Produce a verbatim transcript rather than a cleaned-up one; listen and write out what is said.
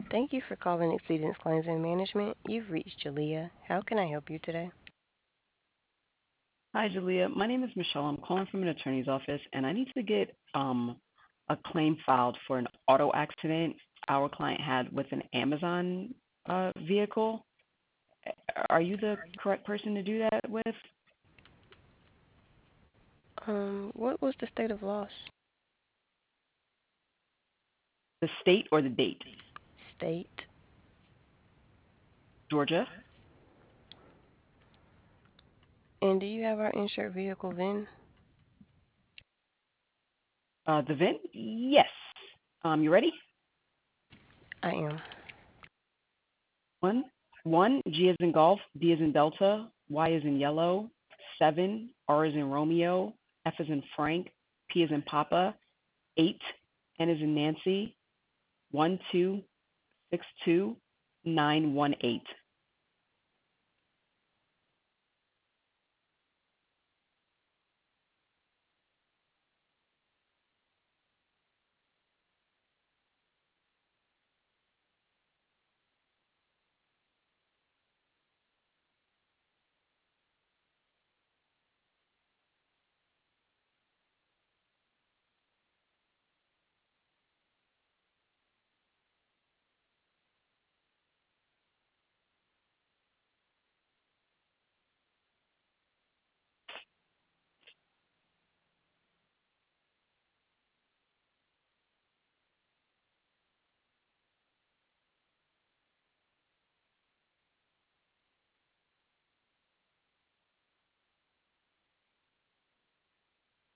Thank you for calling Exceedance Claims and Management. You've reached Jalea. How can I help you today? Hi, Julia. My name is Michelle. I'm calling from an attorney's office, and I need to get um, a claim filed for an auto accident our client had with an Amazon uh, vehicle. Are you the correct person to do that with? Um, what was the state of loss? The state or the date? State. Georgia. And do you have our insured vehicle V I N? Uh, the V I N? Yes. Um, you ready? I am. One, one, G is in golf, D is in Delta, Y is in yellow, seven, R is in Romeo, F is in Frank, P is in Papa, eight, N is in Nancy, one two six two nine one eight.